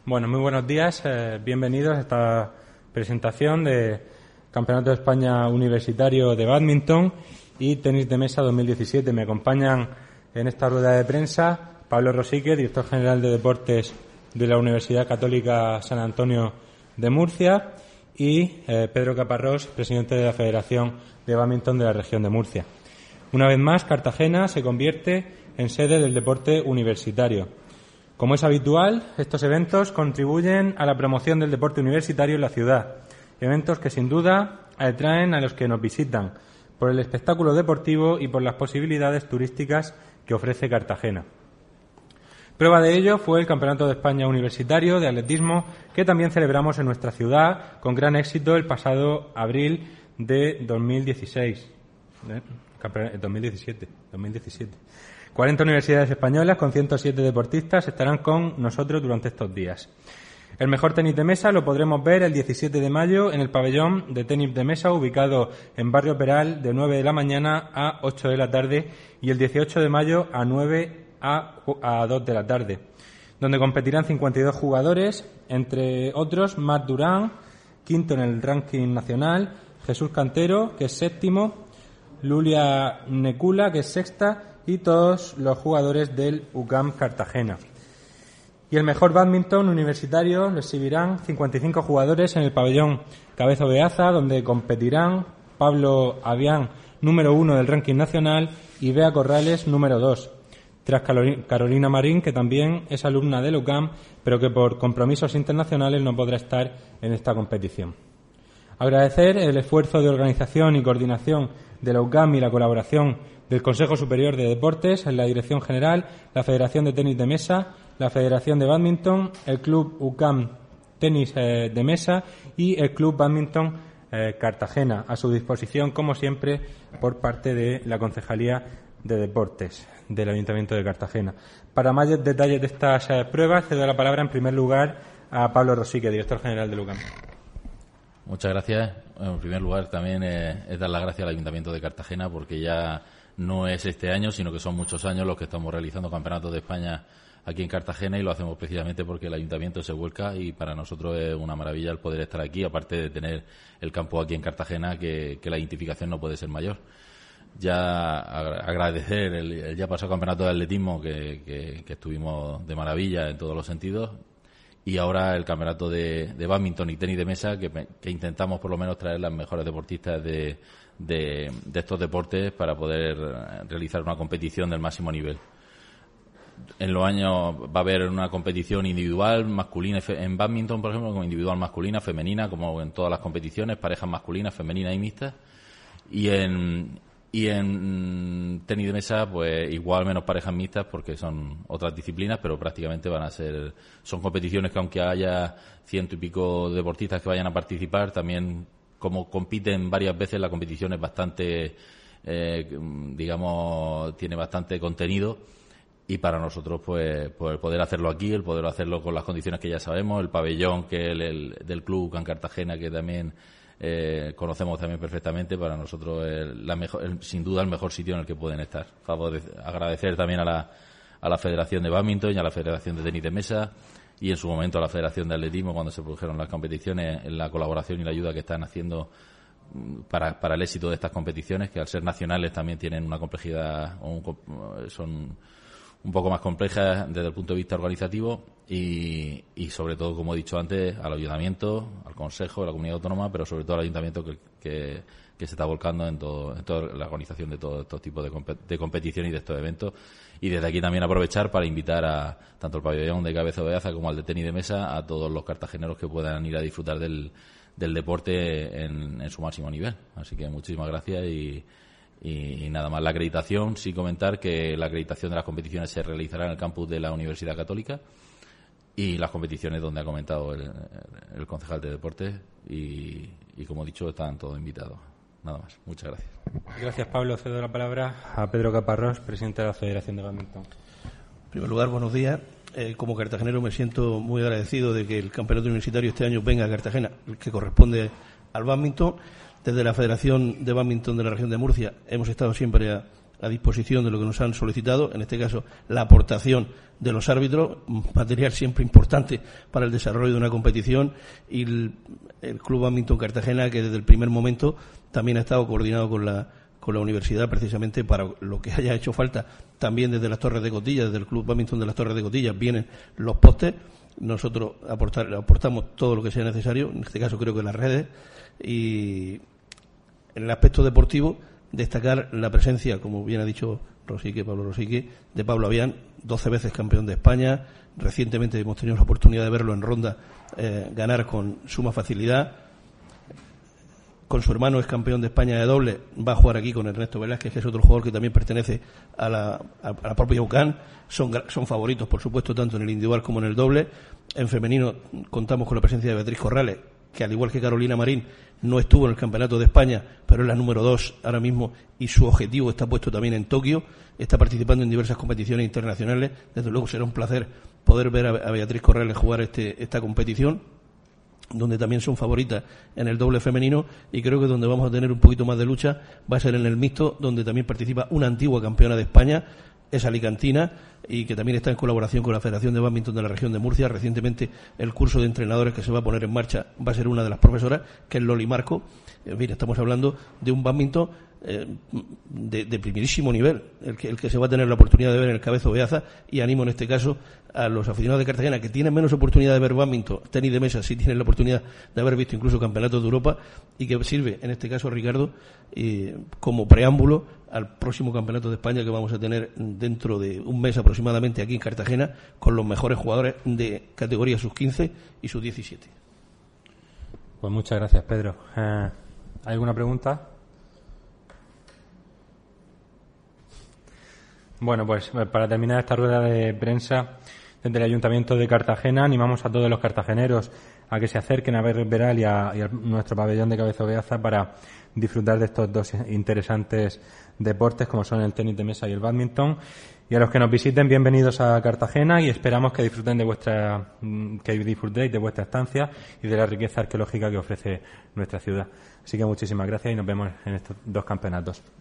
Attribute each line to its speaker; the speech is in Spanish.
Speaker 1: Bueno, muy buenos días. Bienvenidos a esta presentación de Campeonato de España Universitario de Bádminton y Tenis de Mesa 2017. Me acompañan en esta rueda de prensa Pablo Rosique, director general de Deportes de la Universidad Católica San Antonio de Murcia, y Pedro Caparrós, presidente de la Federación de Bádminton de la región de Murcia. Una vez más, Cartagena se convierte en sede del deporte universitario. Como es habitual, estos eventos contribuyen a la promoción del deporte universitario en la ciudad. Eventos que sin duda atraen a los que nos visitan por el espectáculo deportivo y por las posibilidades turísticas que ofrece Cartagena. Prueba de ello fue el Campeonato de España Universitario de Atletismo, que también celebramos en nuestra ciudad con gran éxito el pasado abril de 2017. 40 universidades españolas con 107 deportistas estarán con nosotros durante estos días. El mejor tenis de mesa lo podremos ver el 17 de mayo en el pabellón de tenis de mesa ubicado en Barrio Peral de 9 de la mañana a 8 de la tarde y el 18 de mayo a 9 a 2 de la tarde, donde competirán 52 jugadores, entre otros Marc Durán, quinto en el ranking nacional, Jesús Cantero, que es séptimo, Lulia Necula, que es sexta, y todos los jugadores del UCAM Cartagena. Y el mejor bádminton universitario lo exhibirán 55 jugadores en el pabellón Cabezo Beaza, donde competirán Pablo Avián, número 1 del ranking nacional, y Bea Corrales, número 2. Tras Carolina Marín, que también es alumna del UCAM, pero que por compromisos internacionales no podrá estar en esta competición. Agradecer el esfuerzo de organización y coordinación de la UCAM y la colaboración del Consejo Superior de Deportes, en la Dirección General, la Federación de Tenis de Mesa, la Federación de Bádminton, el Club UCAM Tenis de Mesa y el Club Bádminton Cartagena, a su disposición, como siempre, por parte de la Concejalía de Deportes del Ayuntamiento de Cartagena. Para más detalles de estas pruebas, cedo la palabra en primer lugar a Pablo Rosique, director general del UCAM.
Speaker 2: Muchas gracias. En primer lugar, también es dar las gracias al Ayuntamiento de Cartagena, porque ya no es este año, sino que son muchos años los que estamos realizando campeonatos de España aquí en Cartagena, y lo hacemos precisamente porque el Ayuntamiento se vuelca, y para nosotros es una maravilla el poder estar aquí, aparte de tener el campo aquí en Cartagena, que la identificación no puede ser mayor. Ya agradecer el ya pasado campeonato de atletismo, que estuvimos de maravilla en todos los sentidos, y ahora el campeonato de bádminton y tenis de mesa, que intentamos por lo menos traer las mejores deportistas de estos deportes para poder realizar una competición del máximo nivel. En los años va a haber una competición individual masculina en bádminton, por ejemplo, como individual masculina, femenina, como en todas las competiciones, parejas masculinas, femeninas y mixtas, y en tenis de mesa, pues igual menos parejas mixtas, porque son otras disciplinas, pero prácticamente son competiciones que, aunque haya 100 y pico deportistas que vayan a participar, también como compiten varias veces, la competición es bastante, tiene bastante contenido, y para nosotros, pues poder hacerlo aquí, el poder hacerlo con las condiciones que ya sabemos, el pabellón que del Club UCAM Cartagena, que también conocemos también perfectamente, para nosotros sin duda el mejor sitio en el que pueden estar. Agradecer también a la Federación de Bádminton y a la Federación de Tenis de Mesa, y en su momento a la Federación de Atletismo, cuando se produjeron las competiciones, en la colaboración y la ayuda que están haciendo para el éxito de estas competiciones, que al ser nacionales también tienen una complejidad, son un poco más complejas desde el punto de vista organizativo, y sobre todo, como he dicho antes, al Ayuntamiento, al Consejo, a la Comunidad Autónoma, pero sobre todo al Ayuntamiento, que se está volcando en toda la organización de todos estos tipos de competición y de estos eventos. Y desde aquí también aprovechar para invitar a tanto el pabellón de Cabezo Beaza como al de tenis de mesa, a todos los cartageneros que puedan ir a disfrutar del deporte en su máximo nivel. Así que muchísimas gracias, y nada más. La acreditación, sí comentar que la acreditación de las competiciones se realizará en el campus de la Universidad Católica, y las competiciones donde ha comentado el concejal de deportes, y como he dicho, están todos invitados. Nada más. Muchas gracias.
Speaker 1: Gracias, Pablo. Cedo la palabra a Pedro Caparrós, presidente de la Federación de Bádminton.
Speaker 3: En primer lugar, buenos días. Como cartagenero me siento muy agradecido de que el campeonato universitario este año venga a Cartagena, el que corresponde al bádminton. Desde la Federación de Bádminton de la región de Murcia hemos estado siempre a disposición de lo que nos han solicitado, en este caso la aportación de los árbitros, material siempre importante para el desarrollo de una competición, y el Club Bádminton Cartagena, que desde el primer momento también ha estado coordinado con la universidad, precisamente para lo que haya hecho falta. También desde las Torres de Cotilla, desde el Club Bádminton de las Torres de Cotilla, vienen los postes. Nosotros aportamos todo lo que sea necesario, en este caso creo que las redes. Y en el aspecto deportivo, destacar la presencia, como bien ha dicho Pablo Rosique, de Pablo Avián, 12 veces campeón de España. Recientemente hemos tenido la oportunidad de verlo en ronda ganar con suma facilidad. Con su hermano es campeón de España de doble, va a jugar aquí con Ernesto Velázquez, que es otro jugador que también pertenece a la propia UCAN. Son favoritos, por supuesto, tanto en el individual como en el doble. En femenino contamos con la presencia de Beatriz Corrales, que al igual que Carolina Marín no estuvo en el Campeonato de España, pero es la número 2 ahora mismo, y su objetivo está puesto también en Tokio. Está participando en diversas competiciones internacionales. Desde luego será un placer poder ver a Beatriz Corrales jugar esta competición, donde también son favoritas en el doble femenino, y creo que donde vamos a tener un poquito más de lucha va a ser en el mixto, donde también participa una antigua campeona de España, es alicantina, y que también está en colaboración con la Federación de Bádminton de la región de Murcia. Recientemente el curso de entrenadores que se va a poner en marcha va a ser una de las profesoras, que es Loli Marco. En fin, estamos hablando de un bádminton de primerísimo nivel, el que se va a tener la oportunidad de ver en el Cabezo Beaza, y animo en este caso a los aficionados de Cartagena, que tienen menos oportunidad de ver bádminton, tenis de mesa, sí tienen la oportunidad de haber visto incluso campeonatos de Europa, y que sirve en este caso, Ricardo, como preámbulo al próximo campeonato de España que vamos a tener dentro de un mes aproximadamente aquí en Cartagena, con los mejores jugadores de categoría sub-15 y sub-17.
Speaker 1: Pues muchas gracias, Pedro. ¿Hay alguna pregunta? Bueno, pues para terminar esta rueda de prensa, desde el Ayuntamiento de Cartagena animamos a todos los cartageneros a que se acerquen a Veral y a nuestro pabellón de Cabezo Beaza para disfrutar de estos dos interesantes deportes, como son el tenis de mesa y el bádminton. Y a los que nos visiten, bienvenidos a Cartagena, y esperamos que disfrutéis de vuestra estancia y de la riqueza arqueológica que ofrece nuestra ciudad. Así que muchísimas gracias y nos vemos en estos dos campeonatos.